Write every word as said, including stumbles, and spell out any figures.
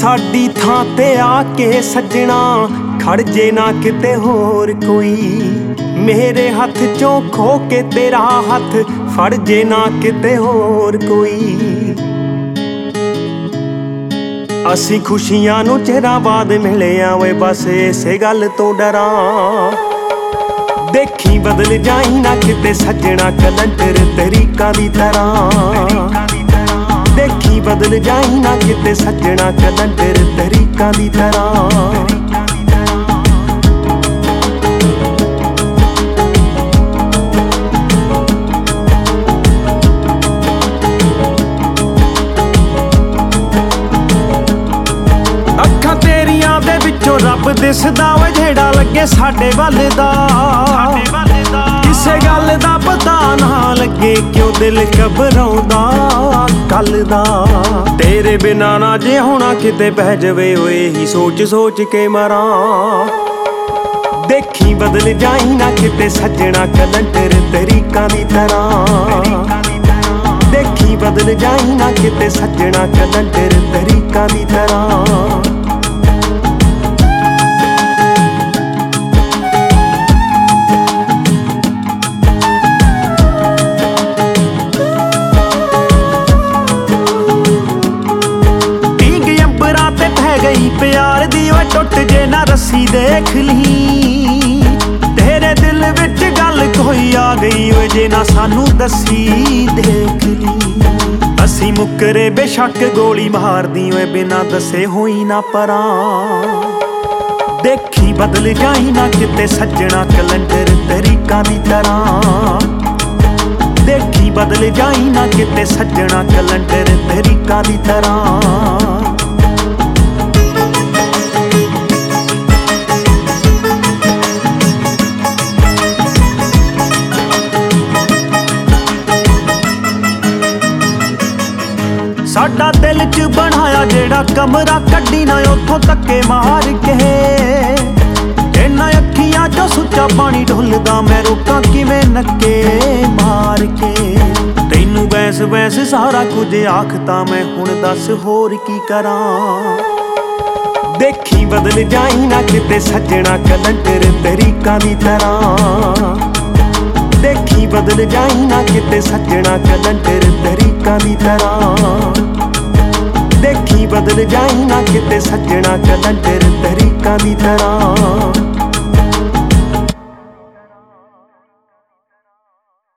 ਸਾਡੀ ਥਾਂ ਤੇ ਆ ਕੇ ਸੱਜਣਾ ਖੜ ਜੇ ਨਾ ਕਿਤੇ ਹੋਰ ਕੋਈ। ਮੇਰੇ ਹੱਥ ਚੋਂ ਖੋ ਕੇ ਤੇਰਾ ਹੱਥ ਫੜ ਜੇ ਨਾ ਕਿਤੇ ਹੋਰ ਕੋਈ। ਅਸੀਂ ਖੁਸ਼ੀਆਂ ਨੂੰ ਚਿਰਾਂ ਬਾਅਦ ਮਿਲਿਆ ਵੇ ਬਸ ਇਸੇ ਗੱਲ ਤੋਂ ਡਰਾਂ। ਦੇਖੀ ਬਦਲ ਜਾਈ ਨਾ ਕਿਤੇ ਸੱਜਣਾ ਕਲੰਦਰ ਤਰੀਕਾਂ ਦੀ ਤਰ੍ਹਾਂ। ਦੇਖੀ ਬਦਲ ਜਾਈ ਨਾ ਕਿਤੇ ਸੱਜਣਾ ਕਲੰਦਰ ਤਰੀਕਾਂ ਦੀ ਤਰ੍ਹਾਂ। ਅੱਖਾਂ ਤੇਰੀਆਂ ਦੇ ਵਿੱਚੋਂ ਰੱਬ ਦਿਸਦਾ ਵੇ ਜਿਹੜਾ ਲੱਗੇ ਸਾਡੇ ਵੱਲ ਦਾ। ਕਿਸੇ ਗੱਲ ਦਾ ਪਤਾ ਨਾ ਲੱਗੇ ਕਿਉਂ ਦਿਲ ਘਬਰਾਉਂਦਾ ਕੱਲ ਦਾ। ਤੇਰੇ ਬਿਨਾਂ ਨਾ ਜੇ ਹੋਣਾ ਕਿਤੇ ਬਹਿ ਜਾਵੇ ਓਏ ਹੀ ਸੋਚ ਸੋਚ ਕੇ ਮਰਾਂ। ਦੇਖੀ ਬਦਲ ਜਾਈ ਨਾ ਕਿਤੇ ਸੱਜਣਾ ਕਲੰਦਰ ਤਰੀਕਾਂ ਦੀ ਤਰ੍ਹਾਂ। ਦੇਖੀ ਬਦਲ ਜਾਈ ਨਾ ਕਿਤੇ ਸੱਜਣਾ ਕਲੰਦਰ ਤਰੀਕਾਂ ਦੀ ਤਰ੍ਹਾਂ। ਗਈ ਪਿਆਰ ਦੀ ਓਏ ਟੁੱਟ ਜੇ ਨਾ ਰੱਸੀ ਦੇਖ ਲਈ। ਤੇਰੇ ਦਿਲ ਵਿੱਚ ਗੱਲ ਕੋਈ ਆ ਗਈ ਓਏ ਜੇ ਨਾ ਸਾਨੂੰ ਦੱਸੀ ਦੇਖ ਲਈ। ਅਸੀਂ ਮੁੱਕਰੇ ਬੇਸ਼ੱਕ ਗੋਲੀ ਮਾਰਦੀ ਓਏ ਬਿਨਾਂ ਦੱਸੇ ਹੋਈ ਨਾ ਪਰਾਂ। ਦੇਖੀ ਬਦਲ ਜਾਈ ਨਾ ਕਿਤੇ ਸੱਜਣਾ ਕਲੰਦਰ ਤਰੀਕਾਂ ਦੀ ਤਰ੍ਹਾਂ। ਦੇਖੀ ਬਦਲ ਜਾਈ ਨਾ ਕਿਤੇ ਸੱਜਣਾ ਕਲੰਦਰ ਤਰੀਕਾਂ ਦੀ ਤਰ੍ਹਾਂ। ਸਾਡਾ ਦਿਲ ਚ ਬਣਾਇਆ ਜਿਹੜਾ ਕਮਰਾ ਕੱਢੀ ਨਾ ਉੱਥੋਂ ਧੱਕੇ ਮਾਰ ਕੇ। ਇਹਨਾਂ ਅੱਖੀਆਂ ਚੋਂ ਸੁੱਚਾ ਪਾਣੀ ਢੁੱਲਦਾ ਮੈਂ ਰੋਕਾਂ ਕਿਵੇਂ ਨੱਕੇ ਮਾਰ ਕੇ। ਤੈਨੂੰ ਬੈਸ ਬੈਸ ਸਾਰਾ ਕੁਝ ਆਖਤਾ ਮੈਂ ਹੁਣ ਦੱਸ ਹੋਰ ਕੀ ਕਰਾਂ। ਦੇਖੀ ਬਦਲ ਜਾਈ ਨਾ ਕਿਤੇ ਸੱਜਣਾ ਕਲੰਦਰ ਤਰੀਕਾਂ ਦੀ ਤਰ੍ਹਾਂ। ਦੇਖੀ ਬਦਲ ਜਾਈ ਨਾ ਕਿਤੇ ਸੱਜਣਾ ਕਲੰਦਰ ਤਰੀਕਾਂ ਦੀ ਤਰ੍ਹਾਂ। ਦੇਖੀ ਬਦਲ ਜਾਈ ਨਾ ਕਿਤੇ ਸੱਜਣਾ ਕਲੰਦਰ ਤਰੀਕਾਂ ਦੀ ਤਰ੍ਹਾਂ।